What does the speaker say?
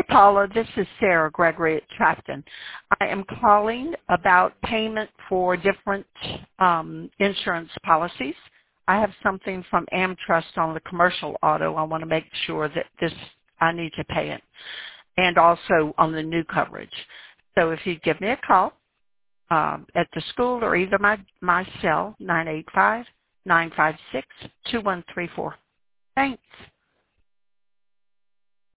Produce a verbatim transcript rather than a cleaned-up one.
Paula. This is Sarah Gregory at Trafton. I am calling about payment for different um, insurance policies. I have something from AmTrust on the commercial auto. I want to make sure that this I need to pay it, and also on the new coverage. So if you'd give me a call um, at the school or either my, my cell, nine eight five, nine five six, two one three four. Thanks.